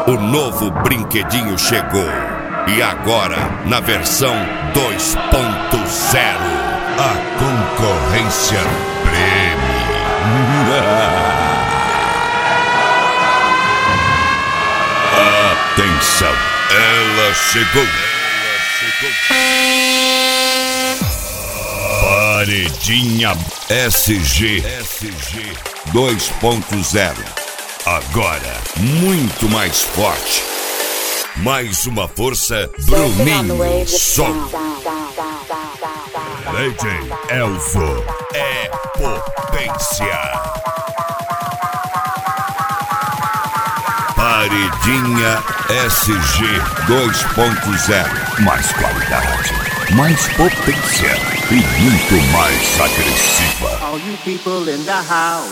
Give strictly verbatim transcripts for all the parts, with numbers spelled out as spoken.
O novo brinquedinho chegou. E agora, na versão dois ponto zero, a concorrência prêmio. Atenção, ela chegou. Paredinha S G dois ponto zero. Agora, muito mais forte. Mais uma força, Bruninho Som. Legend Elzo é potência. Paredinha S G dois ponto zero. Mais qualidade, mais potência e muito mais agressiva. All you people in the house.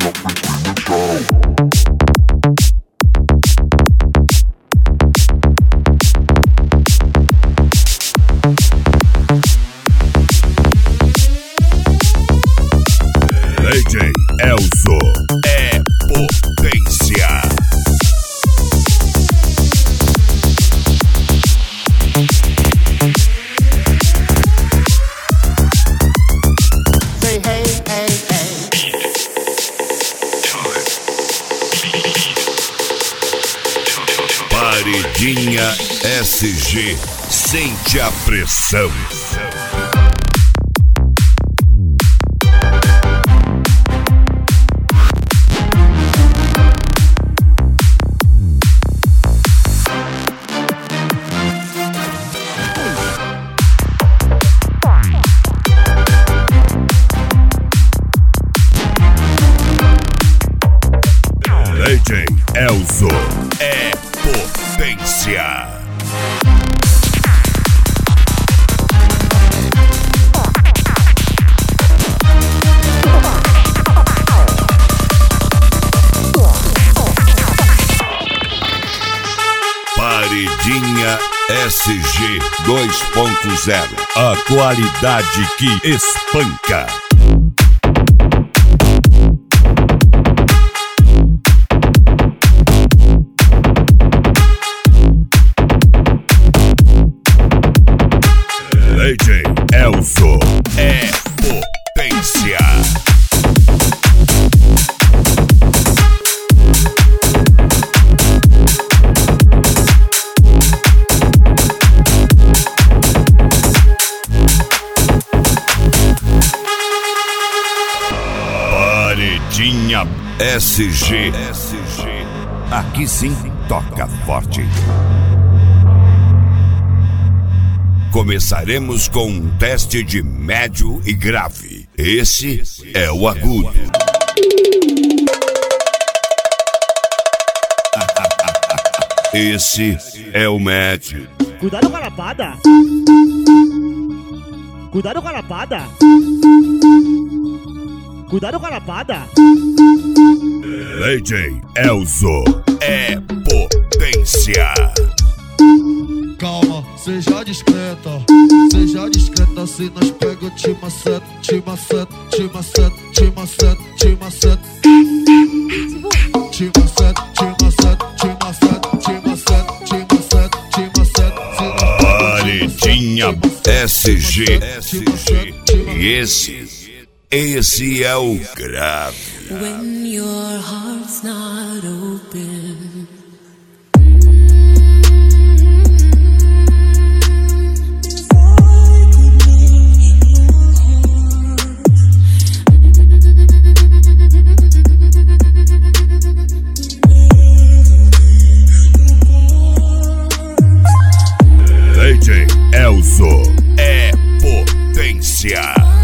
Legend Elzo é potência. Say hey, hey, hey. Paredinha S G, sente a pressão. Legend Elzo é potência. Paredinha S G dois ponto zero. A qualidade que espanca. Legend Elzo é potência. Paredinha S G. Aqui sim toca forte. Começaremos com um teste de médio e grave. Esse é o agudo. Esse é o médio. Cuidado com a lapada. Cuidado com a lapada. Cuidado com a lapada. Legend Elzo é potência. Calma, seja discreta, seja discreta, se nós pega, te maceta, te maceta, te maceta, te maceta, te maceta, te maceta, te maceta, te maceta, te maceta, te maceta, te maceta. Paredinha S G. E esse, esse é o grave. When your heart's not open. Legend Elzo é potência.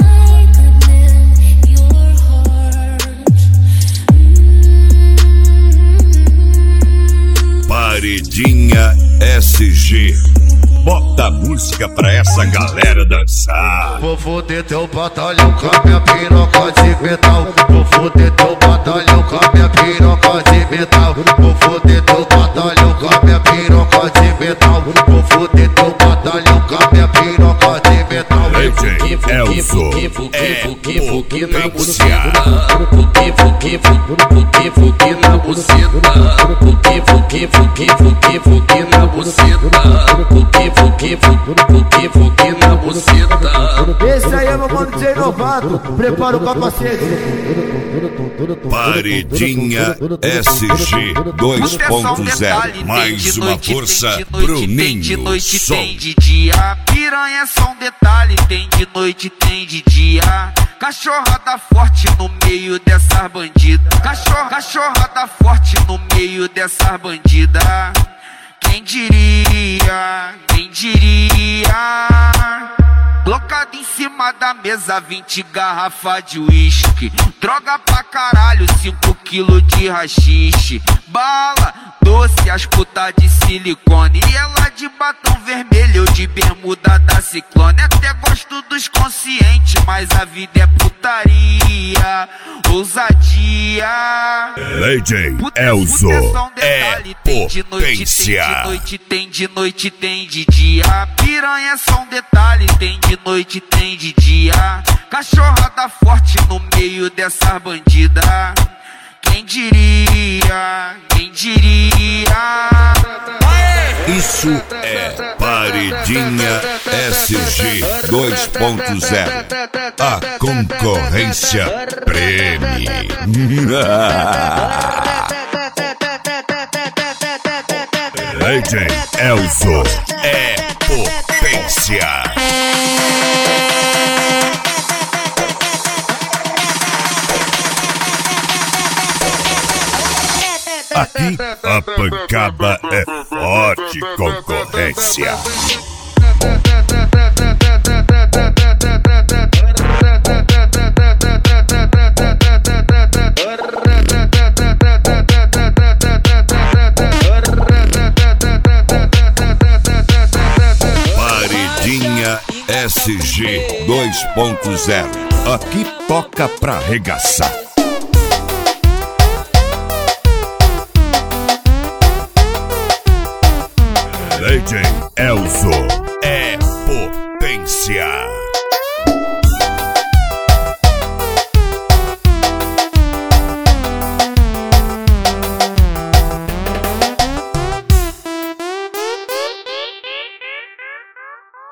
Paredinha S G. Bota a música pra essa galera dançar. Vou foder teu batalhão com a minha piroca de metal. Vou foder teu batalhão com a minha piroca de metal. Vou foder teu batalhão com a minha piroca de metal. Vou foder teu batalhão com a minha piroca de metal. D J Elzo é potência. Fuque, fuque, fuque, fuque na buceta. Fuque, fuque, fuque, fuque, fuque na buceta. Fuque, fuque, fuque, fuque na buceta. Esse aí é meu mano D J Novato, prepara o capacete. Paredinha S G dois ponto zero. Mais uma força pro Ninho. De noite Som. tem de dia. Piranha é só um detalhe. Tem de noite, tem de dia. Cachorrada forte no meio dessas bandidas. Cachorra, cachorrada forte no meio dessas bandidas. Quem diria, quem diria? Colocado em cima da mesa, vinte garrafas de uísque. Droga pra caralho, cinco quilos de rachixe. Bala, doce, as putas de silicone. E ela de batom vermelho, eu de bermuda da Ciclone. Até gosto dos conscientes, mas a vida é putaria, ousadia. D J Elzo é potência. Tem de noite, tem de noite, tem de dia. Piranha é só um detalhe. Tem de noite, tem de dia. Cachorrada forte no meio dessas bandidas. Quem diria, quem diria? Isso é Paredinha S G dois ponto zero. A concorrência preme. D J Elzo é potência. Aqui a pancada é forte, concorrência. Paredinha S G dois ponto zero. Aqui toca pra arregaçar. D J Elzo é potência.